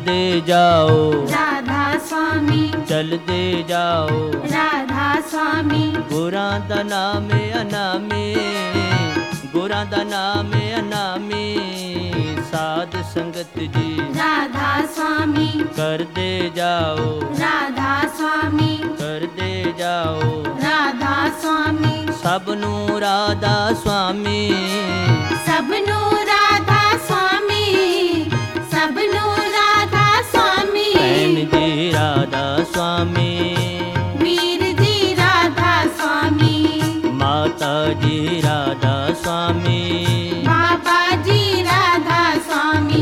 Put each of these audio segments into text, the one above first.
दे जाओ राधा स्वामी, चलदे जाओ राधा स्वामी, गुरां दा नाम अनामी, गुरां दा नाम अनामी, साध संगत जी राधा स्वामी, कर दे जाओ, राधा स्वामी, कर दे जाओ राधा स्वामी, सबनू राधा स्वामी, सबनू राधा स्वामी, सबनू राधा स्वामी, भैन जी राधा स्वामी, वीर जी राधा स्वामी, माता जी राधा स्वामी, बाबा जी राधा स्वामी।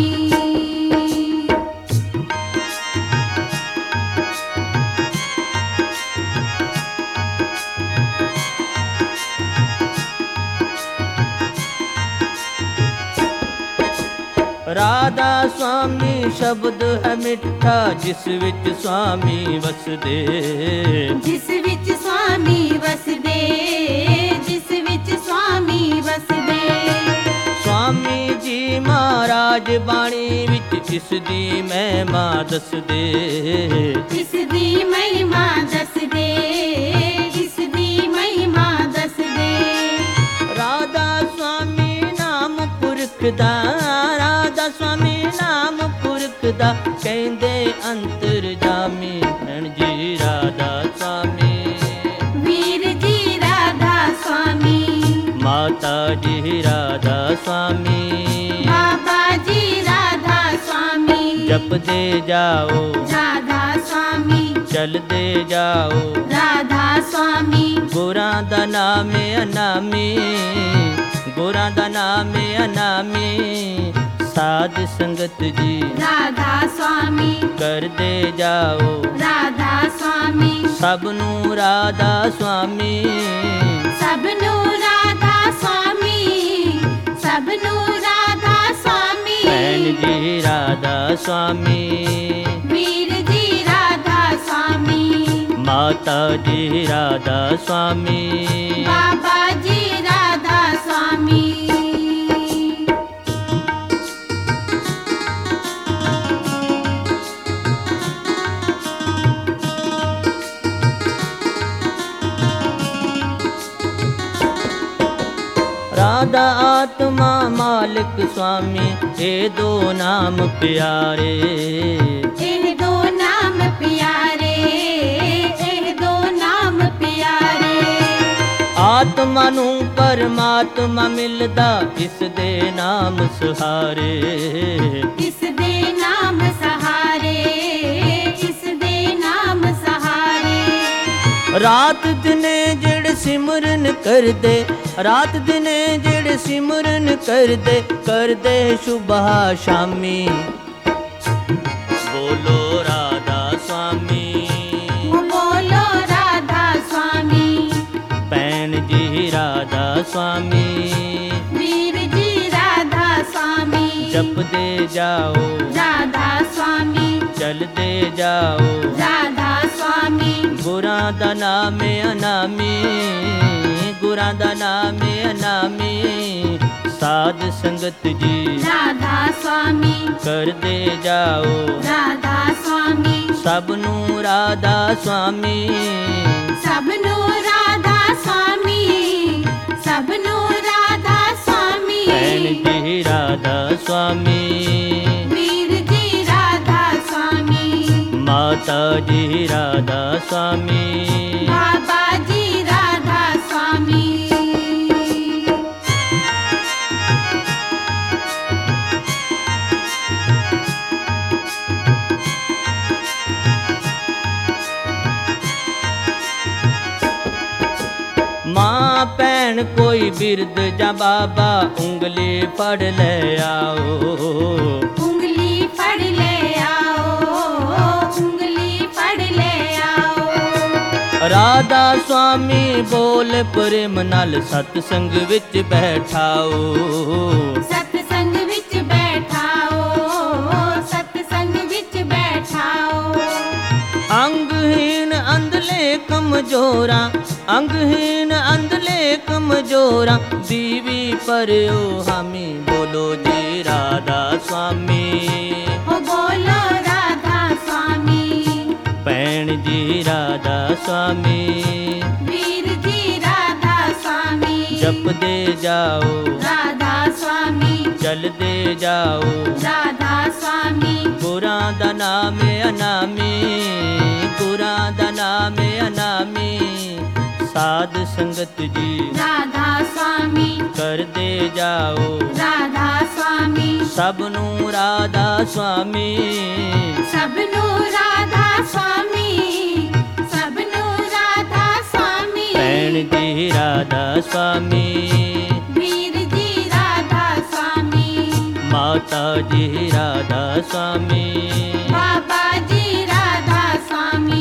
राधा स्वामी शब्द है मिठा जिस विच स्वामी वसदे, जिस विच स्वामी वसदे, जिस विच स्वामी वसदे, स्वामी जी महाराज बाणी विच इस दी महिमा दस दे, इस दी महिमा दस दे, इस दी महिमा दस दे। राधा स्वामी नाम पुरख दा, राधा स्वामी नाम पुरख दा कहंदे अंतर जामी, भैन जी राधा स्वामी, वीर जी राधा स्वामी, माता जी राधा स्वामी, बाबा जी राधा स्वामी, जप दे जाओ राधा स्वामी, चल दे जाओ राधा स्वामी, गुरां दा नाम अनामी, गुरां दा नाम अनामी, साध संगत जी राधा स्वामी, कर दे जाओ राधा स्वामी, सबनू राधा स्वामी, सबनू राधा स्वामी, सबनू राधा स्वामी, भैन जी राधा स्वामी, वीर जी राधा स्वामी, माता जी राधा स्वामी, बाबा जी राधा स्वामी। राधा आत्मा मालिक स्वामी ये दो नाम प्यारे, ये दो नाम प्यारे, ये दो नाम प्यारे, आत्मा नू परमात्मा मिलदा इस दे नाम सहारे, इस दे नाम सहारे, इस दे नाम सहारे। रात दिने जेड़ सिमरन कर दे, रात दिने जेड़ सिमरन कर दे सुबह शामी, बोलो राधा स्वामी, बोलो राधा स्वामी, भैन जी राधा स्वामी, वीर जी राधा स्वामी, जप दे जाओ राधा स्वामी, चल दे जाओ राधा स्वामी, गुरां दा नाम अनामी, गुरां दा नाम अनामी, साध संगत जी राधा स्वामी, कर दे जाओ राधा स्वामी, सबनू राधा स्वामी, सबनू राधा स्वामी, सबनू राधा स्वामी, भैन जी राधा स्वामी, वीर जी राधा स्वामी, माता जी राधा स्वामी, बाबा जी राधा स्वामी। मां भैन कोई बिरद जा बाबा उंगली फड़ ले आओ, उंगली फड़ ले आओ, उंगली फड़ ले आओ, राधा स्वामी बोल प्रेम नाल सतसंग विच बैठाओ, सतसंग विच बैठाओ, सतसंग विच बैठाओ, अंगहीन अंधले कमजोरा, अंगहीन अंधले कमजोरा, दीवी परयो हामी बोलो जी राधा स्वामी, हो बोलो ਜੀ ਰਾਧਾ ਸੁਆਮੀ ਵੀਰ ਜੀ ਰਾਧਾ ਸੁਆਮੀ ਜਪਦੇ ਜਾਓ ਰਾਧਾ ਸੁਆਮੀ ਚਲਦੇ ਜਾਓ ਰਾਧਾ ਸੁਆਮੀ ਗੁਰਾਂ ਦਾ ਨਾਮ ਅਨਾਮੀ ਗੁਰਾਂ ਦਾ ਨਾਮ ਅਨਾਮੀ ਸਾਧ ਸੰਗਤ ਜੀ ਰਾਧਾ ਸੁਆਮੀ ਕਰਦੇ ਜਾਓ ਰਾਧਾ ਸੁਆਮੀ ਸਭ ਨੂੰ ਰਾਧਾ ਸੁਆਮੀ ਸਭ ਨੂੰ ਰਾਧਾ ਸੁਆਮੀ ਸਭ ਨੂੰ ਰਾਧਾ ਸੁਆਮੀ ਭੈਣ ਜੀ ਰਾਧਾ ਸੁਆਮੀ ਵੀਰ ਜੀ ਰਾਧਾ ਸੁਆਮੀ ਮਾਤਾ ਜੀ ਰਾਧਾ ਸੁਆਮੀ ਬਾਬਾ ਜੀ ਰਾਧਾ ਸੁਆਮੀ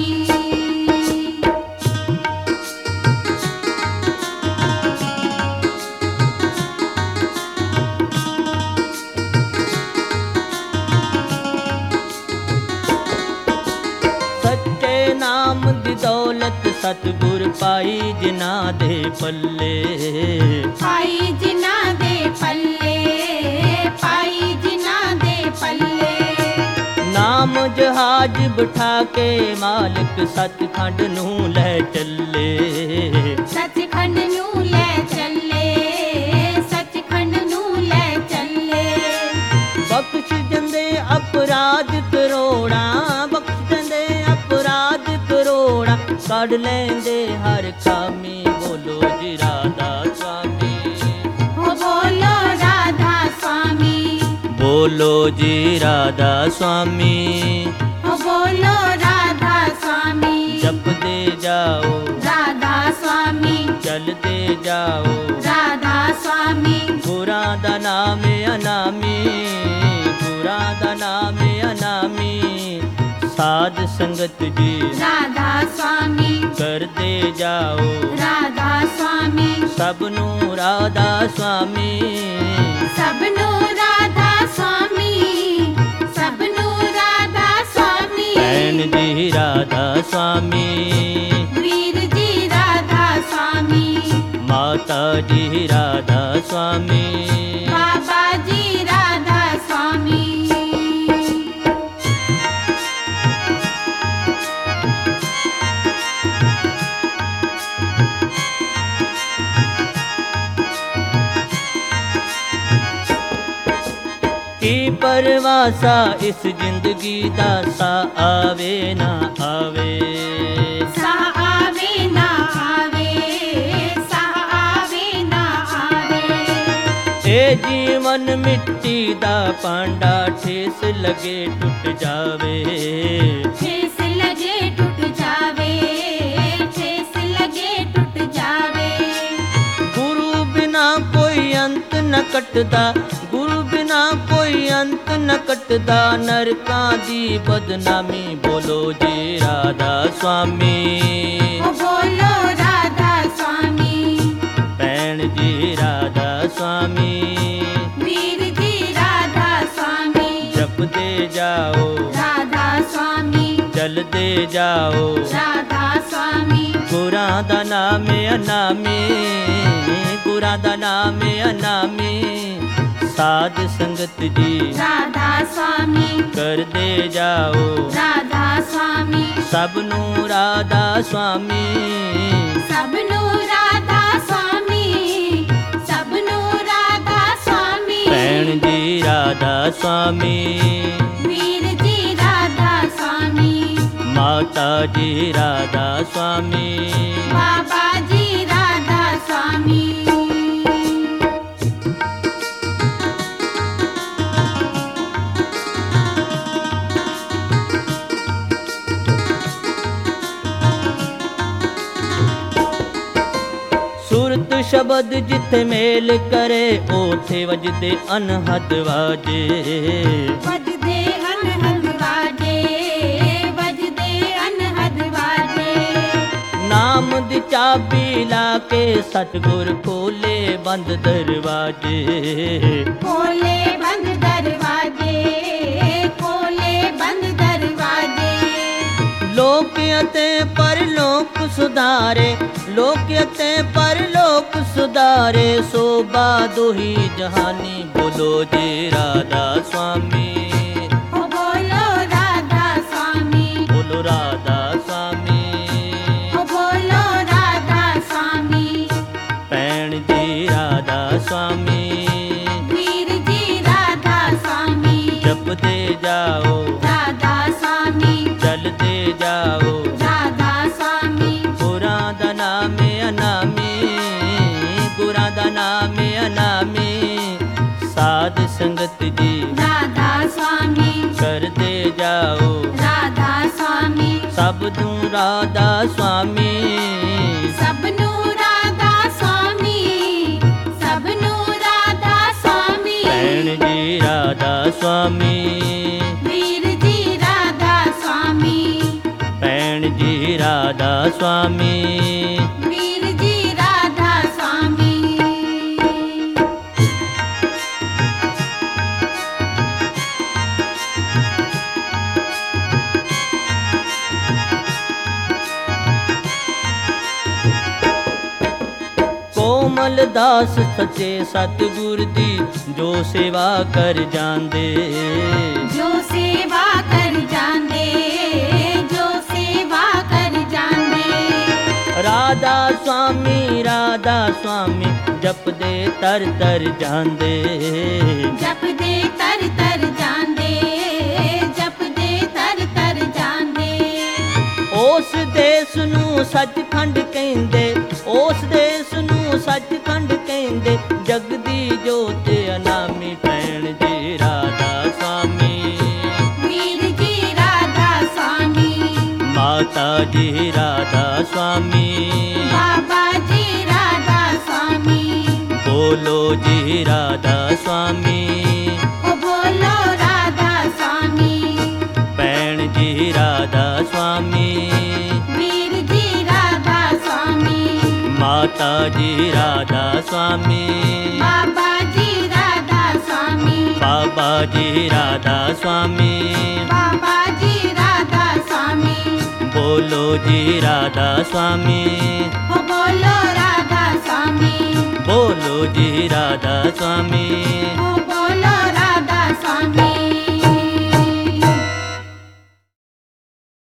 ਸੱਚੇ ਨਾਮ ਦੀ ਦੌਲਤ ਸਤਿਗੁਰ ਪਾਈ ਜਿਨ੍ਹਾਂ ਦੇ ਪੱਲੇ ਪਾਈ ਜਿਨ੍ਹਾਂ ਦੇ ਪੱਲੇ ਪਾਈ ਜਿਨ੍ਹਾਂ ਦੇ ਪੱਲੇ ਨਾਮ ਜਹਾਜ਼ ਬਿਠਾ ਕੇ ਮਾਲਕ ਸੱਚਖੰਡ ਨੂੰ ਲੈ ਚੱਲੇ ਸੱਚਖੰਡ ਨੂੰ ਲੈ ਚੱਲੇ ਸੱਚਖੰਡ ਨੂੰ ਲੈ ਚੱਲੇ ਬਖਸ਼ ਦਿੰਦੇ ਅਪਰਾਧ ਕਰੋੜਾਂ ਬਖਸ਼ ਦਿੰਦੇ ਅਪਰਾਧ ਕਰੋੜਾਂ ਕੱਢ ਲੈਂਦੇ ਹਰ ਖਾਮੀ ਬੋਲੋ ਜੀ ਰਾਧਾ ਸੁਆਮੀ ਹੋ ਬੋਲੋ ਰਾਧਾ ਸੁਆਮੀ ਬੋਲੋ ਜੀ ਰਾਧਾ ਸੁਆਮੀ ਹੋ ਬੋਲੋ ਰਾਧਾ ਸੁਆਮੀ ਜਪਦੇ ਜਾਓ ਰਾਧਾ ਸੁਆਮੀ ਚਲਦੇ ਜਾਓ ਰਾਧਾ ਸੁਆਮੀ ਗੁਰਾਂ ਦਾ ਨਾਮ ਅਨਾਮੀ ਗੁਰਾਂ ਦਾ ਨਾਮ ਅਨਾਮੀ ਸਾਧ ਸੰਗਤ ਜੀ ਰਾਧਾ ਸੁਆਮੀ ਕਰਦੇ ਜਾਓ ਰਾਧਾ ਸੁਆਮੀ ਸਭ ਨੂੰ ਰਾਧਾ ਸੁਆਮੀ ਸਭ ਨੂੰ ਰਾਧਾ ਸੁਆਮੀ ਸਭ ਨੂੰ ਰਾਧਾ ਸੁਆਮੀ ਭੈਣ ਜੀ ਰਾਧਾ ਸੁਆਮੀ ਵੀਰ ਜੀ ਰਾਧਾ ਸੁਆਮੀ ਮਾਤਾ ਜੀ ਰਾਧਾ ਸੁਆਮੀ ਬਾਬਾ ਜੀ ਰਾਧਾ ਸੁਆਮੀ ਕੀ ਪਰਵਾਸਾ ਇਸ ਜ਼ਿੰਦਗੀ ਦਾ ਸਾ ਆਵੇ ਨਾ ਆਵੇ ਸਾ ਆਵੇ ਨਾ ਆਵੇ ਸਾ ਆਵੇ ਨਾ ਆਵੇ ਇਹ ਜੀਵਨ ਮਿੱਟੀ ਦਾ ਭਾਂਡਾ ਠੇਸ ਲਗੇ ਟੁੱਟ ਜਾਵੇ ਠੇਸ ਲਗੇ ਟੁੱਟ ਜਾਵੇ ਠੇਸ ਲਗੇ ਟੁੱਟ ਜਾਵੇ ਗੁਰੂ ਬਿਨਾ ਕੋਈ ਅੰਤ ਨ ਕੱਟਦਾ ਗੁਰੂ ਬਿਨਾ ਕੋਈ ਅੰਤ ਨ ਕੱਟਦਾ ਨਰਕਾਂ ਦੀ ਬਦਨਾਮੀ ਬੋਲੋ ਜੀ ਰਾਧਾ ਸੁਆਮੀ ਓ ਬੋਲੋ ਰਾਧਾ ਸੁਆਮੀ ਭੈਣ ਜੀ ਰਾਧਾ ਸੁਆਮੀ ਵੀਰ ਜੀ ਰਾਧਾ ਸੁਆਮੀ ਜਪਦੇ ਜਾਓ ਰਾਧਾ ਸੁਆਮੀ ਚਲਦੇ ਜਾਓ ਰਾਧਾ ਸੁਆਮੀ ਗੁਰਾਂ ਦਾ ਨਾਮ ਅਨਾਮੀ ਗੁਰਾਂ ਦਾ ਨਾਮ ਅਨਾਮੀ ਸਾਧ ਸੰਗਤ ਜੀ ਰਾਧਾ ਸੁਆਮੀ ਕਰਦੇ ਜਾਓ ਰਾਧਾ ਸੁਆਮੀ ਸਭ ਨੂੰ ਰਾਧਾ ਸੁਆਮੀ ਸਭ ਨੂੰ ਰਾਧਾ ਸੁਆਮੀ ਸਭ ਨੂੰ ਰਾਧਾ ਸੁਆਮੀ ਭੈਣ ਜੀ ਰਾਧਾ ਸੁਆਮੀ ਵੀਰ ਜੀ ਰਾਧਾ ਸੁਆਮੀ ਮਾਤਾ ਜੀ ਰਾਧਾ ਸੁਆਮੀ ਬਾਬਾ ਜੀ ਰਾਧਾ ਸੁਆਮੀ ਸੁਰਤ ਸ਼ਬਦ ਜਿੱਥੇ ਮੇਲ ਕਰੇ ਉਥੇ ਵਜਦੇ ਅਨਹਦ ਵਾਜੇ ਵੱਜਦੇ ਅਨਹਦ ਵਾਜੇ ਵੱਜਦੇ ਅਨਹਦ ਵਾਜੇ ਨਾਮ ਦੀ ਚਾਬੀ ਲਾ ਕੇ ਸਤਿਗੁਰ ਖੋਲੇ ਬੰਦ ਦਰਵਾਜੇ ਖੋਲੇ ਬੰਦ ਦਰਵਾਜੇ ਖੋਲੇ ਬੰਦ ਦਰਵਾਜੇ ਲੋਕ ਅਤੇ ਪਰਲੋਕ ਸੁਧਾਰੇ ਲੋਕ ਅਤੇ ਪਰਲੋਕ ਸੁਧਾਰੇ ਸੋਭਾ ਦੁਹੀ ਜਹਾਨੀ ਬੋਲੋ ਜੀ ਰਾਧਾ ਸੁਆਮੀ ਓ ਬੋਲੋ ਰਾਧਾ ਸੁਆਮੀ ਬੋਲੋ ਰਾਧਾ ਸੁਆਮੀ सबनू राधा स्वामी सबनू राधा स्वामी सबनू राधा स्वामी भैण जी राधा स्वामी वीर जी राधा स्वामी भैण जी राधा स्वामी वीर जी राधा स्वामी कोमल दास सचे सतगुर दी जो सेवा कर जांदे जो सेवा कर जांदे जो सेवा कर जांदे राधा स्वामी जप दे तर तर जांदे जप दे तर तर जांदे जप दे तर तर जांदे उस देश नू सचखंड कहंदे उस देश नू सचखंड कहंदे जगदी जोत अनामी भैण जी राधा स्वामी वीर जी राधा स्वामी माता जी राधा स्वामी बाबा जी राधा स्वामी बोलो जी राधा स्वामी ओ बोलो राधा स्वामी भैण जी राधा स्वामी वीर जी राधा स्वामी माता जी राधा स्वामी बाबा जी राधा स्वामी बाबा जी राधा स्वामी बाबा जी राधा स्वामी बोलो जी राधा स्वामी ओ बोलो राधा स्वामी बोलो जी राधा स्वामी ओ